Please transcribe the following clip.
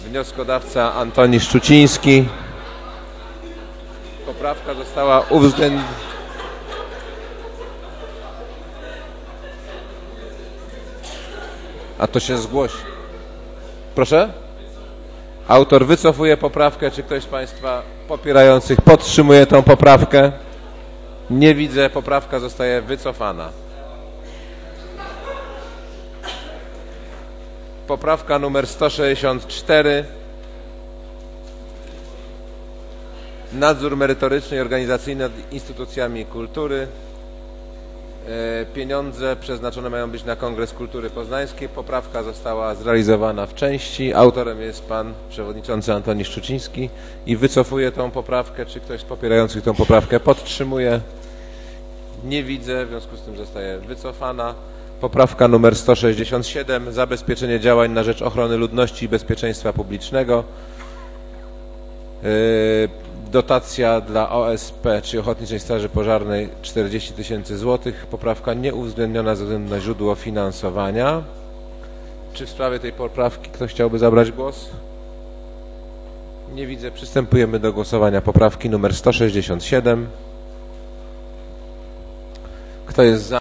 Wnioskodawca Antoni Szczuciński. Poprawka została uwzględniona. A to się zgłosi. Proszę? Autor wycofuje poprawkę. Czy ktoś z Państwa popierających podtrzymuje tę poprawkę? Nie widzę. Poprawka zostaje wycofana. Poprawka numer 164. Nadzór merytoryczny i organizacyjny nad instytucjami kultury. Pieniądze przeznaczone mają być na Kongres Kultury Poznańskiej. Poprawka została zrealizowana w części. Autorem jest pan przewodniczący Antoni Szczuciński i wycofuje tą poprawkę. Czy ktoś z popierających tą poprawkę podtrzymuje? Nie widzę, w związku z tym zostaje wycofana. Poprawka numer 167. Zabezpieczenie działań na rzecz ochrony ludności i bezpieczeństwa publicznego. Dotacja dla OSP, czyli Ochotniczej Straży Pożarnej, 40 000 złotych. Poprawka nieuwzględniona ze względu na źródło finansowania. Czy w sprawie tej poprawki ktoś chciałby zabrać głos? Nie widzę. Przystępujemy do głosowania poprawki numer 167. Kto jest za?